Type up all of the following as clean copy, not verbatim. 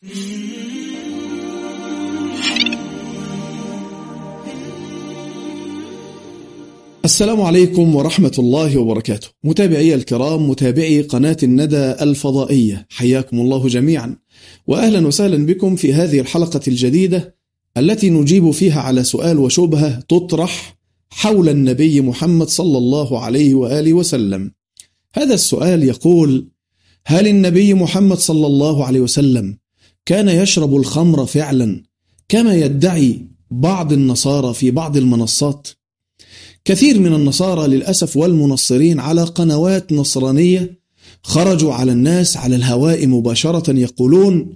السلام عليكم ورحمة الله وبركاته. متابعي الكرام، متابعي قناة الندى الفضائية، حياكم الله جميعا وأهلا وسهلا بكم في هذه الحلقة الجديدة التي نجيب فيها على سؤال وشبهة تطرح حول النبي محمد صلى الله عليه وآله وسلم. هذا السؤال يقول: هل النبي محمد صلى الله عليه وسلم كان يشرب الخمر فعلا كما يدعي بعض النصارى في بعض المنصات؟ كثير من النصارى للأسف والمنصرين على قنوات نصرانية خرجوا على الناس على الهواء مباشرة يقولون: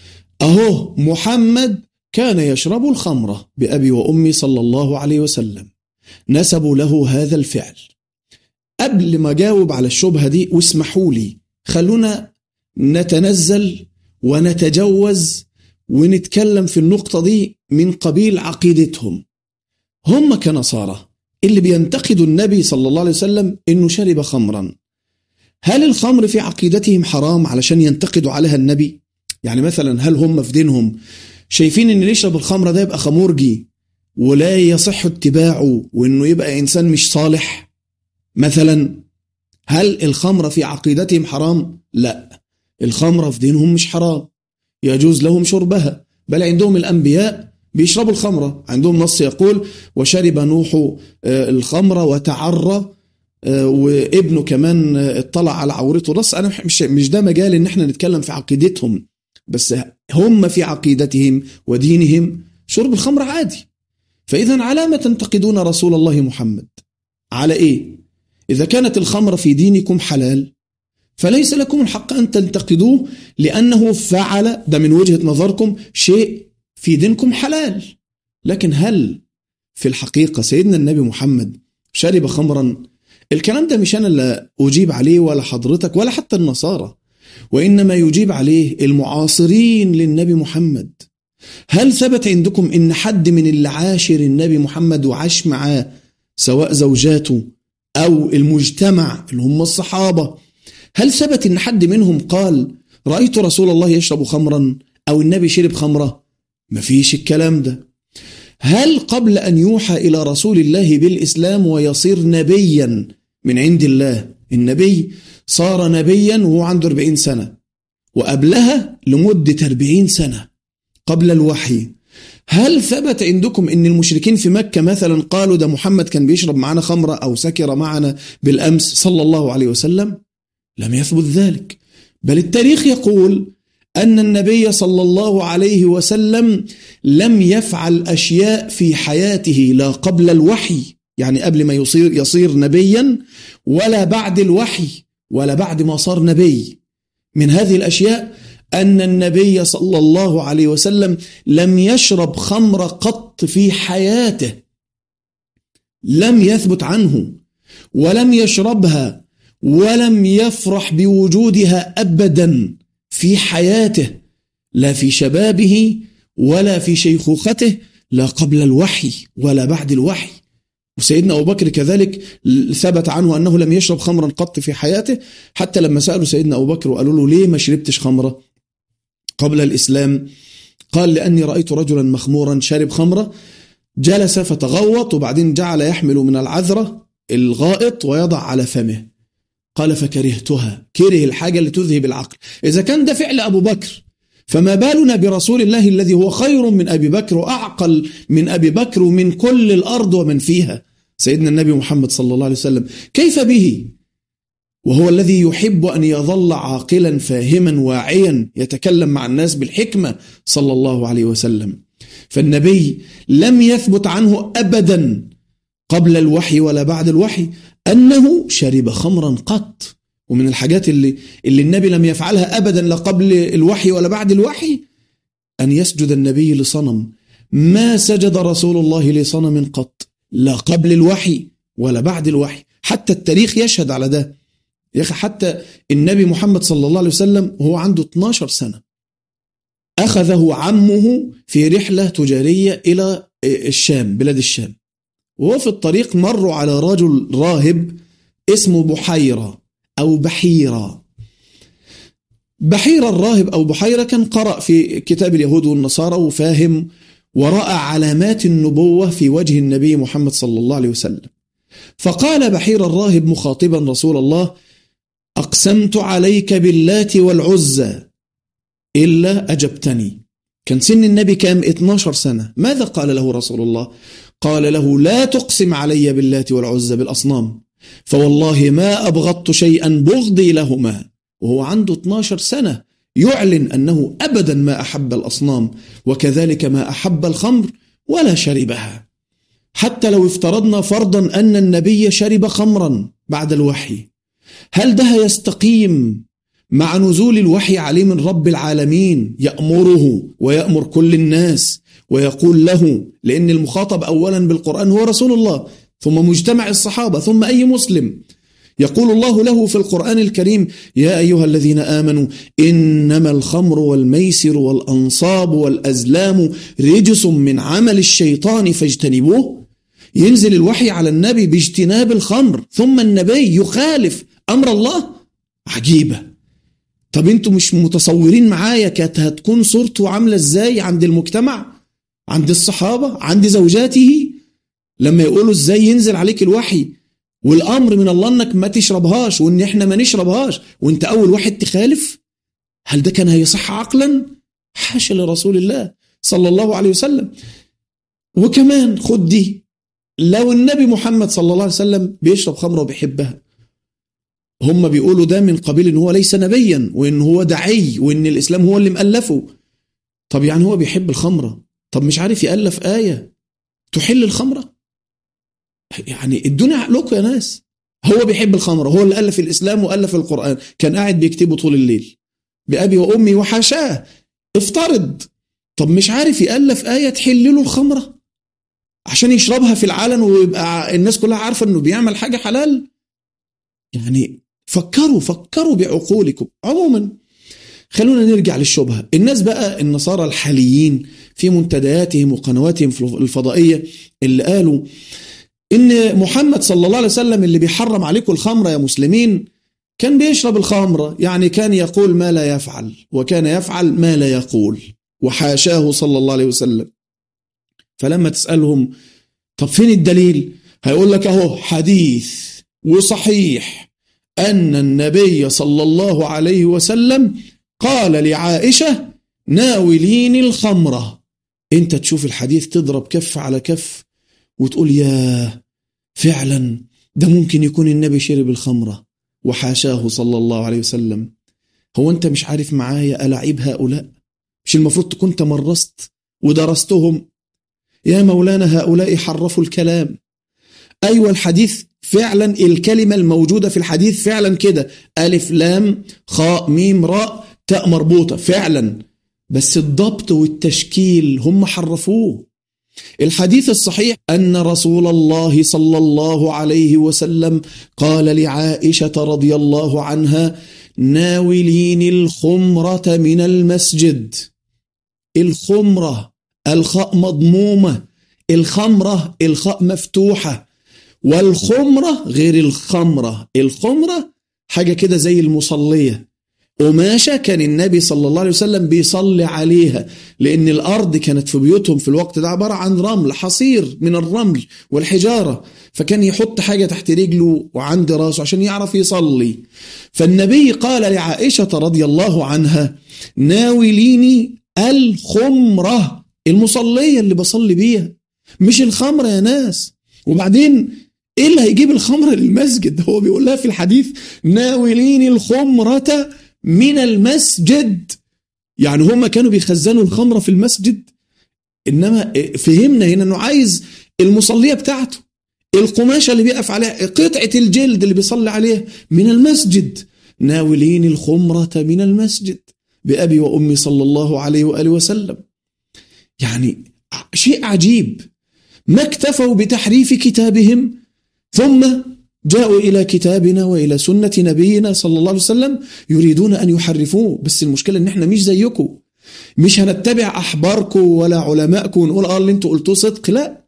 أهو محمد كان يشرب الخمر بأبي وأمي صلى الله عليه وسلم، نسبوا له هذا الفعل. قبل ما جاوب على الشبهة دي واسمحوا لي خلونا نتنزل ونتجوز ونتكلم في النقطة دي من قبيل عقيدتهم. هم كنصارى اللي بينتقدوا النبي صلى الله عليه وسلم إنه شرب خمرا، هل الخمر في عقيدتهم حرام علشان ينتقدوا عليها النبي؟ يعني مثلا هل هم في دينهم شايفين إن اللي يشرب الخمر ده يبقى خمورجي ولا يصح اتباعه وإنه يبقى إنسان مش صالح؟ مثلا هل الخمر في عقيدتهم حرام؟ لا، الخمر في دينهم مش حرام، يجوز لهم شربها، بل عندهم الأنبياء بيشربوا الخمرة. عندهم نص يقول: وشرب نوح الخمرة وتعرى، وابنه كمان اطلع على عورته. نص أنا مش ده مجال إن احنا نتكلم في عقيدتهم، بس هم في عقيدتهم ودينهم شرب الخمر عادي. فإذا على ما تنتقدون رسول الله محمد؟ على إيه؟ إذا كانت الخمر في دينكم حلال فليس لكم الحق أن تنتقدوه لأنه فعل، ده من وجهة نظركم، شيء في دينكم حلال. لكن هل في الحقيقة سيدنا النبي محمد شرب خمرا؟ الكلام ده مش أنا اللي أجيب عليه ولا حضرتك ولا حتى النصارى، وإنما يجيب عليه المعاصرين للنبي محمد. هل ثبت عندكم إن حد من اللي عاشر النبي محمد وعاش معاه، سواء زوجاته أو المجتمع اللي هم الصحابة، هل ثبت إن حد منهم قال: رأيت رسول الله يشرب خمرا أو النبي شرب خمرة؟ مفيش الكلام ده. هل قبل أن يوحى إلى رسول الله بالإسلام ويصير نبيا من عند الله، النبي صار نبيا وهو عنده 40 سنة، وقبلها لمدة 40 سنة قبل الوحي، هل ثبت عندكم إن المشركين في مكة مثلا قالوا: ده محمد كان بيشرب معنا خمرة أو سكر معنا بالأمس صلى الله عليه وسلم؟ لم يثبت ذلك، بل التاريخ يقول أن النبي صلى الله عليه وسلم لم يفعل أشياء في حياته لا قبل الوحي، يعني قبل ما يصير نبيا، ولا بعد الوحي ولا بعد ما صار نبي. من هذه الأشياء أن النبي صلى الله عليه وسلم لم يشرب خمر قط في حياته، لم يثبت عنه، ولم يشربها ولم يفرح بوجودها أبدا في حياته، لا في شبابه ولا في شيخوخته، لا قبل الوحي ولا بعد الوحي. وسيدنا أبو بكر كذلك ثبت عنه أنه لم يشرب خمرا قط في حياته، حتى لما سألوا سيدنا أبو بكر وقالوا له: ليه ما شربتش خمرة قبل الإسلام؟ قال: لأني رأيت رجلا مخمورا شارب خمرة، جلس فتغوط وبعدين جعل يحمل من العذرة الغائط ويضع على فمه. قال: فكرهتها، كره الحاجة اللي تذهب العقل. إذا كان ده فعل أبو بكر، فما بالنا برسول الله الذي هو خير من أبي بكر وأعقل من أبي بكر ومن كل الأرض ومن فيها، سيدنا النبي محمد صلى الله عليه وسلم؟ كيف به وهو الذي يحب أن يظل عاقلا فاهما واعيا يتكلم مع الناس بالحكمة صلى الله عليه وسلم؟ فالنبي لم يثبت عنه أبدا قبل الوحي ولا بعد الوحي أنه شرب خمرا قط. ومن الحاجات اللي النبي لم يفعلها أبدا لا قبل الوحي ولا بعد الوحي أن يسجد النبي لصنم. ما سجد رسول الله لصنم قط، لا قبل الوحي ولا بعد الوحي. حتى التاريخ يشهد على ده. يا أخي حتى النبي محمد صلى الله عليه وسلم وهو عنده 12 سنة أخذه عمه في رحلة تجارية إلى الشام، بلاد الشام، وهو في الطريق مروا على رجل راهب اسمه بحيرة أو بحيرة. بحيرة الراهب أو بحيرة كان قرأ في كتاب اليهود والنصارى وفاهم ورأى علامات النبوة في وجه النبي محمد صلى الله عليه وسلم. فقال بحيرة الراهب مخاطبا رسول الله: أقسمت عليك باللات والعزى إلا أجبتني. كان سن النبي كام؟ 12 سنة. ماذا قال له رسول الله؟ قال له: لا تقسم علي باللات والعزى، بالأصنام، فوالله ما أبغضت شيئا بغضي لهما. وهو عنده 12 سنة يعلن أنه أبدا ما أحب الأصنام، وكذلك ما أحب الخمر ولا شربها. حتى لو افترضنا فرضا أن النبي شرب خمرا بعد الوحي، هل ده يستقيم مع نزول الوحي عليه من رب العالمين يأمره ويأمر كل الناس ويقول له، لأن المخاطب أولا بالقرآن هو رسول الله، ثم مجتمع الصحابة، ثم أي مسلم، يقول الله له في القرآن الكريم: يا أيها الذين آمنوا إنما الخمر والميسر والأنصاب والأزلام رجس من عمل الشيطان فاجتنبوه. ينزل الوحي على النبي باجتناب الخمر، ثم النبي يخالف أمر الله. عجيبة. طب انتوا مش متصورين معايا كانت هتكون صورته عاملة ازاي عند المجتمع، عند الصحابة، عند زوجاته، لما يقولوا ازاي ينزل عليك الوحي والأمر من الله انك ما تشربهاش وان احنا ما نشربهاش وانت أول واحد تخالف؟ هل ده كان هيصح عقلا؟ حاشا لرسول الله صلى الله عليه وسلم. وكمان خد دي، لو النبي محمد صلى الله عليه وسلم بيشرب خمرة وبيحبها، هم بيقولوا ده من قبيل ان هو ليس نبيا وان هو داعي وان الإسلام هو اللي مألفه. طب يعني هو بيحب الخمرة، طب مش عارف يألف آية تحل الخمرة؟ يعني ادوني عقلكم يا ناس. هو بيحب الخمرة، هو اللي ألف الإسلام وألف القرآن، كان قاعد بيكتبه طول الليل بأبي وأمي وحاشاه. افترض، طب مش عارف يألف آية تحل له الخمرة عشان يشربها في العلن ويبقى الناس كلها عارفة انه بيعمل حاجة حلال؟ يعني فكروا بعقولكم. عموما خلونا نرجع للشبهة. الناس بقى النصارى الحاليين في منتدياتهم وقنواتهم الفضائية اللي قالوا إن محمد صلى الله عليه وسلم اللي بيحرم عليكم الخمرة يا مسلمين كان بيشرب الخمرة، يعني كان يقول ما لا يفعل وكان يفعل ما لا يقول، وحاشاه صلى الله عليه وسلم. فلما تسألهم طب فين الدليل؟ هيقول لك اهو حديث وصحيح أن النبي صلى الله عليه وسلم قال لعائشة: ناوليني الخمرة. انت تشوف الحديث تضرب كف على كف وتقول يا فعلا ده ممكن يكون النبي شرب الخمرة وحاشاه صلى الله عليه وسلم. هو انت مش عارف معايا ألاعيب هؤلاء؟ مش المفروض تكون تمرست ودرستهم؟ يا مولانا هؤلاء حرفوا الكلام. أيوة الحديث فعلا الكلمة الموجودة في الحديث فعلا كده، ألف لام خاء ميم راء تاء مربوطة فعلا، بس الضبط والتشكيل هم حرفوه. الحديث الصحيح أن رسول الله صلى الله عليه وسلم قال لعائشة رضي الله عنها: ناوليني الخمرة من المسجد. الخمرة الخاء مضمومة، الخمرة الخاء مفتوحة، والخمرة غير الخمرة. الخمرة حاجة كده زي المصلية، قماشة كان النبي صلى الله عليه وسلم بيصلي عليها، لأن الأرض كانت في بيوتهم في الوقت ده عبارة عن رمل، حصير من الرمل والحجارة، فكان يحط حاجة تحت رجله وعند راسه عشان يعرف يصلي. فالنبي قال لعائشة رضي الله عنها: ناوليني الخمرة، المصلية اللي بصلي بيها، مش الخمرة يا ناس. وبعدين ايه اللي هيجيب الخمرة للمسجد؟ هو بيقول لها في الحديث: ناوليني الخمرة من المسجد، يعني هم كانوا بيخزنوا الخمرة في المسجد. إنما فهمنا هنا أنه عايز المصلية بتاعته، القماشة اللي بيقف عليها، قطعة الجلد اللي بيصلي عليها من المسجد. ناوليني الخمرة من المسجد بأبي وأمي صلى الله عليه وآله وسلم. يعني شيء عجيب. ما اكتفوا بتحريف كتابهم ثم جاءوا إلى كتابنا وإلى سنة نبينا صلى الله عليه وسلم يريدون أن يحرفوه. بس المشكلة إن احنا مش زيكم، مش هنتبع أحباركم ولا علماءكم ونقول اللي انتوا قلتوه صدق. لا،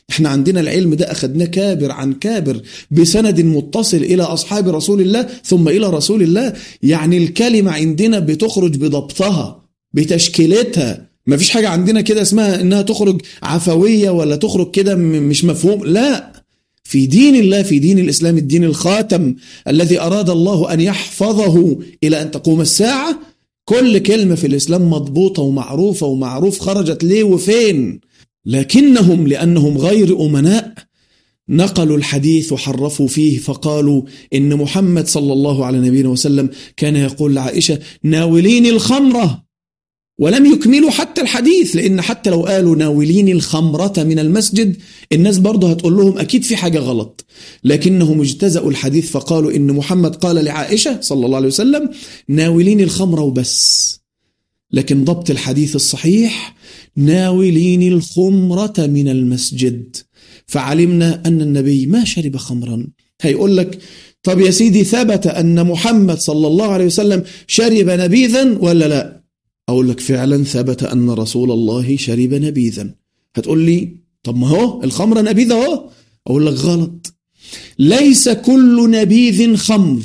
احنا عندنا العلم ده أخذناه كابر عن كابر بسند متصل إلى أصحاب رسول الله ثم إلى رسول الله. يعني الكلمة عندنا بتخرج بضبطها بتشكيلتها، ما فيش حاجة عندنا كده اسمها إنها تخرج عفوية ولا تخرج كده مش مفهوم. لا، في دين الله، في دين الإسلام، الدين الخاتم الذي أراد الله أن يحفظه إلى أن تقوم الساعة، كل كلمة في الإسلام مضبوطة ومعروفة ومعروف خرجت ليه وفين. لكنهم لأنهم غير أمناء نقلوا الحديث وحرفوا فيه، فقالوا إن محمد صلى الله عليه نبينا وسلم كان يقول لعائشة ناوليني الخمرة، ولم يكملوا حتى الحديث، لأن حتى لو قالوا ناوليني الخمرة من المسجد الناس برضه هتقول لهم أكيد في حاجة غلط. لكنهم اجتزأوا الحديث فقالوا إن محمد قال لعائشة صلى الله عليه وسلم ناوليني الخمرة وبس. لكن ضبط الحديث الصحيح ناوليني الخمرة من المسجد، فعلمنا أن النبي ما شرب خمرا. هيقول لك طب يا سيدي ثبت أن محمد صلى الله عليه وسلم شرب نبيذا ولا لا؟ أقول لك فعلا ثبت أن رسول الله شرب نبيذا. هتقول لي طب ما هو الخمر نبيذ اهو. أقول لك غلط، ليس كل نبيذ خمر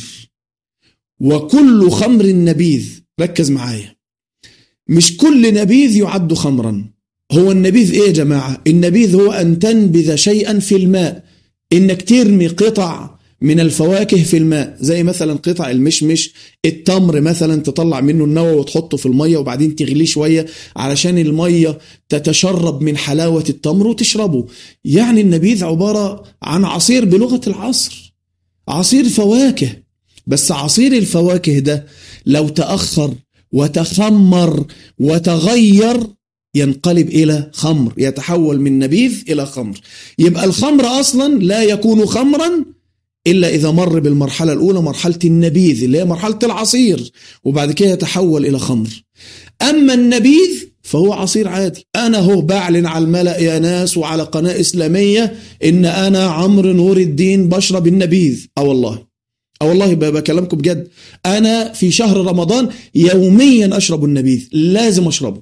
وكل خمر نبيذ. ركز معايا، مش كل نبيذ يعد خمرا. هو النبيذ ايه يا جماعة؟ النبيذ هو أن تنبذ شيئا في الماء، إنك ترمي قطع من الفواكه في الماء، زي مثلا قطع المشمش، التمر مثلا تطلع منه النوى وتحطه في المية وبعدين تغليه شوية علشان المية تتشرب من حلاوة التمر وتشربه. يعني النبيذ عبارة عن عصير بلغة العصر، عصير فواكه. بس عصير الفواكه ده لو تأخر وتخمر وتغير ينقلب إلى خمر، يتحول من نبيذ إلى خمر. يبقى الخمر أصلا لا يكون خمرا إلا إذا مر بالمرحلة الأولى، مرحلة النبيذ اللي هي مرحلة العصير، وبعد كده يتحول إلى خمر. أما النبيذ فهو عصير عادي. أنا هو بعلن على الملأ يا ناس وعلى قناة إسلامية إن أنا عمرو نور الدين بشرب النبيذ. والله بكلمكم بجد، أنا في شهر رمضان يوميا أشرب النبيذ، لازم أشربه.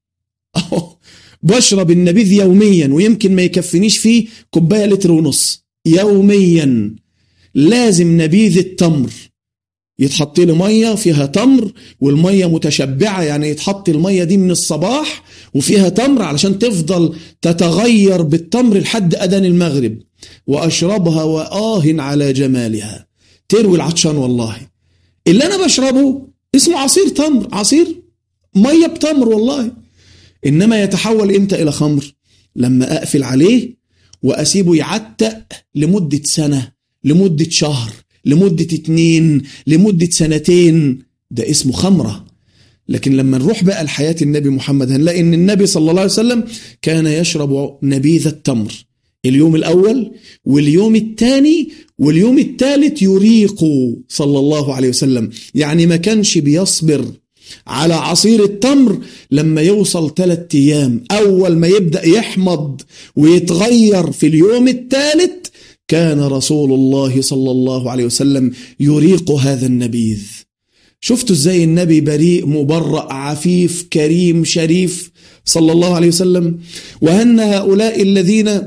بشرب النبيذ يوميا، ويمكن ما يكفنيش فيه كوباية لتر ونص يوميا. لازم نبيذ التمر يتحط له مية فيها تمر، والمية متشبعة، يعني يتحط المية دي من الصباح وفيها تمر علشان تفضل تتغير بالتمر لحد أذان المغرب، وأشربها وآه على جمالها، تروي العطشان. والله اللي أنا بشربه اسمه عصير تمر، عصير مية بتمر والله. إنما يتحول إمتى إلى خمر؟ لما أقفل عليه وأسيبه يعتق لمدة سنة، لمدة شهر، لمدة 2، لمدة 2 ده اسمه خمرة. لكن لما نروح بقى لحياة النبي محمد هنلاقي إن النبي صلى الله عليه وسلم كان يشرب نبيذ التمر اليوم الأول واليوم الثاني واليوم الثالث، يريق صلى الله عليه وسلم. يعني ما كانش بيصبر على عصير التمر لما يوصل 3 أيام. أول ما يبدأ يحمض ويتغير في اليوم الثالث كان رسول الله صلى الله عليه وسلم يريق هذا النبيذ. شفتوا ازاي النبي بريء مبرأ عفيف كريم شريف صلى الله عليه وسلم؟ وأن هؤلاء الذين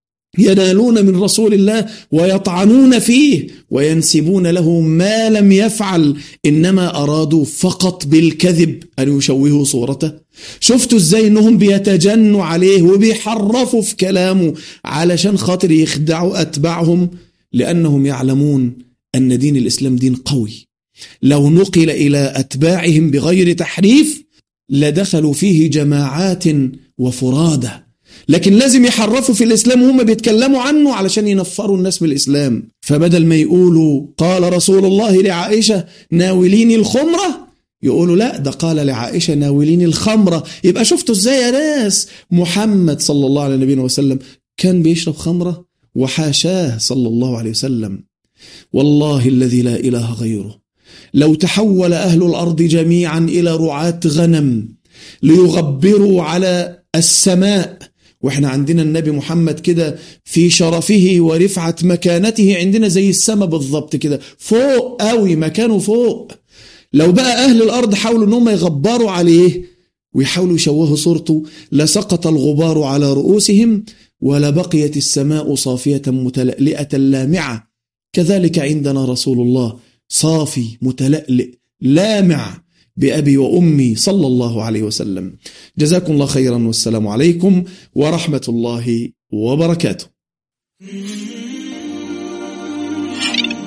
ينالون من رسول الله ويطعنون فيه وينسبون له ما لم يفعل، إنما أرادوا فقط بالكذب أن يشوهوا صورته. شفتوا ازاي انهم بيتجنوا عليه وبيحرفوا في كلامه علشان خاطر يخدعوا أتباعهم، لأنهم يعلمون أن دين الإسلام دين قوي، لو نقل إلى أتباعهم بغير تحريف لدخلوا فيه جماعات وفرادة. لكن لازم يحرفوا في الإسلام وهم بيتكلموا عنه علشان ينفروا الناس بالإسلام. فبدل ما يقولوا قال رسول الله لعائشة ناوليني الخمرة، يقولوا لا، ده قال لعائشة ناوليني الخمرة. يبقى شفتوا ازاي يا ناس محمد صلى الله عليه نبينا وسلم كان بيشرب خمرة؟ وحاشاه صلى الله عليه وسلم. والله الذي لا إله غيره لو تحول أهل الأرض جميعا إلى رعاة غنم ليغبروا على السماء، واحنا عندنا النبي محمد كده في شرفه ورفعة مكانته عندنا زي السماء بالضبط كده، فوق قوي، مكانه فوق. لو بقى أهل الأرض حاولوا أنهم يغبروا عليه ويحاولوا يشوهوا صورته لسقط الغبار على رؤوسهم ولبقيت السماء صافية متلألئة لامعة. كذلك عندنا رسول الله صافي متلألئ لامع بأبي وأمي صلى الله عليه وسلم. جزاكم الله خيرا، والسلام عليكم ورحمة الله وبركاته.